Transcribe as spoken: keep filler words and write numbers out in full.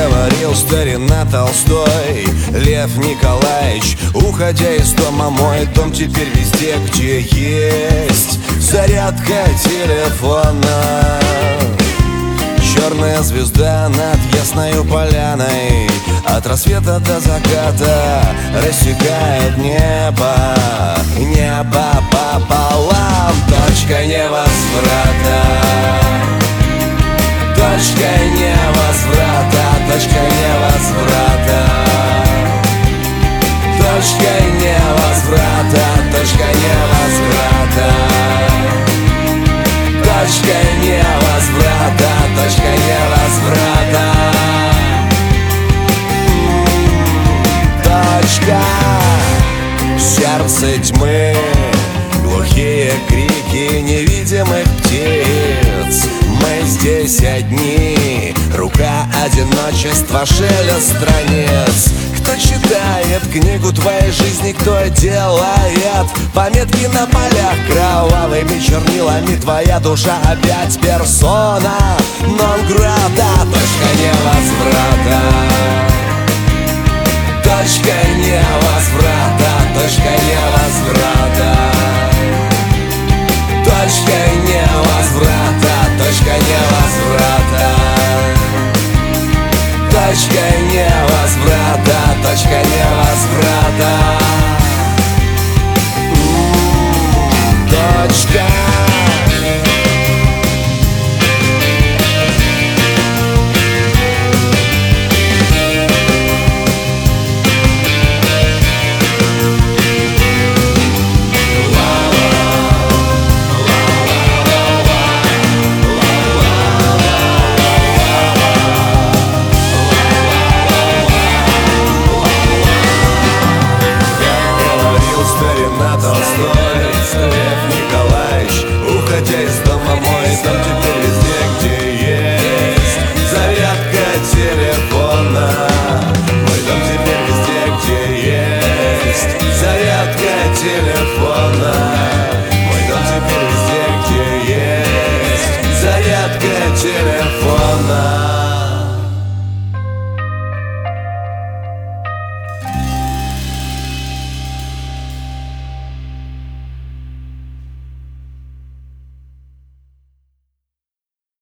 говорил старина Толстой, Лев Николаевич, уходя из дома, мой дом теперь везде, где есть зарядка телефона. Черная звезда над ясною поляной, от рассвета до заката рассекает небо, небо пополам. Точка невозврата, точка невозврата, точка невозврата, точка невозврата, точка невозврата, точка невозврата, точка невозврата, точка. Сердце тьмы, глухие крики невидимых птиц. Мы здесь одни, рука одиночества, шелест страниц. Кто читает книгу твоей жизни, кто делает пометки на полях кровавыми чернилами? Твоя душа опять персона нон грата. Точка невозврата, точка невозврата, точка невозврата, точка невозврата, точка невозврата, точка невозврата.